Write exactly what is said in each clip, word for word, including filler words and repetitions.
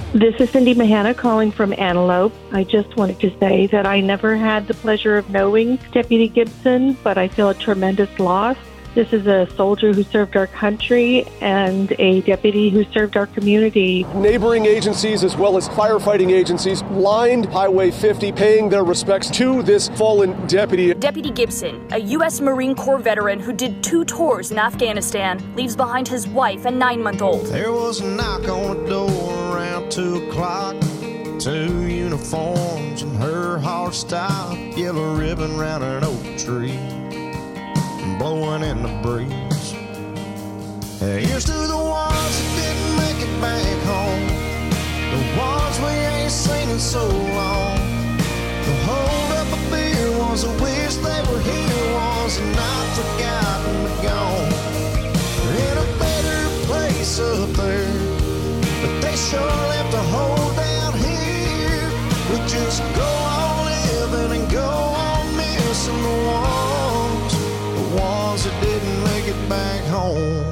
This is Cindy Mahana calling from Antelope. I just wanted to say that I never had the pleasure of knowing Deputy Gibson, but I feel a tremendous loss. This is a soldier who served our country and a deputy who served our community. Neighboring agencies as well as firefighting agencies lined Highway fifty, paying their respects to this fallen deputy. Deputy Gibson, a U S Marine Corps veteran who did two tours in Afghanistan, leaves behind his wife and nine-month-old. There was a knock on the door around two o'clock. Two uniforms and her heart stopped. Yellow ribbon round an oak tree, blowing in the breeze. Here's to the ones that didn't make it back home, the ones we ain't seen in so long. The hold up a beer was a wish they were here, was not forgotten but gone. They're in a better place up there, but they sure left a hole down here. We just go on living and go on missing the ones, the ones that didn't make it back home.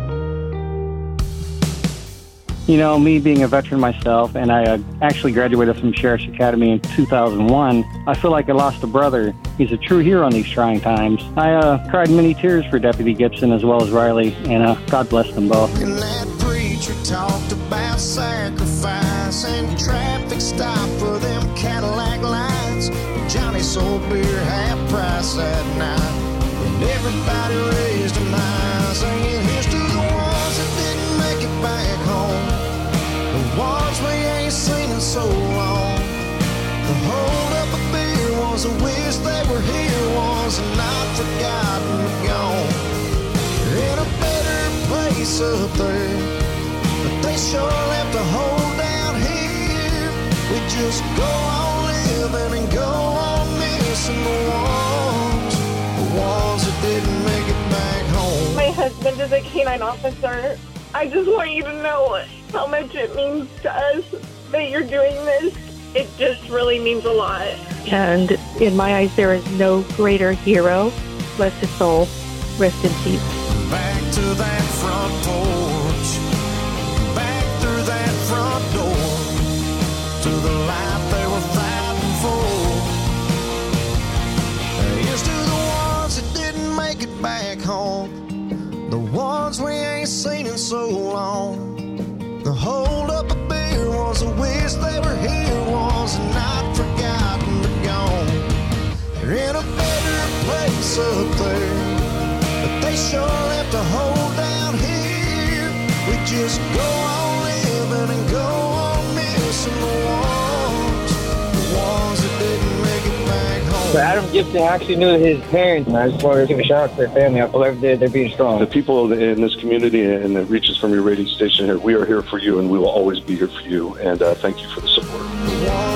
You know, me being a veteran myself, and I uh, actually graduated from Sheriff's Academy in two thousand one, I feel like I lost a brother. He's a true hero in these trying times. I uh, cried many tears for Deputy Gibson as well as Riley, and uh, God bless them both. And that preacher talked about sacrifice and traffic stop for them Cadillac lights. Johnny sold beer half price that night, and everybody raised them high, singing here's to the ones that didn't make it back home, the ones we ain't seen in so long. The hold up a beer was a wish they were here, was not forgotten but gone. They're in a better place up there, but they sure left a hole down here. We just go on living and go on missing the ones, the ones that didn't make it back home. My husband is a canine officer. I just want you to know how much it means to us that you're doing this. It just really means a lot. And in my eyes, there is no greater hero. Bless his soul. Rest in peace. Back to that front porch, back through that front door, to the life they were fighting for. Here's to the ones that didn't make it back home, the ones we ain't seen in so long. The hold up a beer was a wish they were here, was not forgotten but gone. They're in a better place up there, but they sure left a hole down here. We just go on living and go on missing the ones, the ones that didn't make it back home. So Adam Gibson actually knew his parents, and I just wanted to give a shout out to their family. I believe they're, they're being strong. The people in this community and that reaches from your radio station here, we are here for you, and we will always be here for you. And uh, thank you for the support.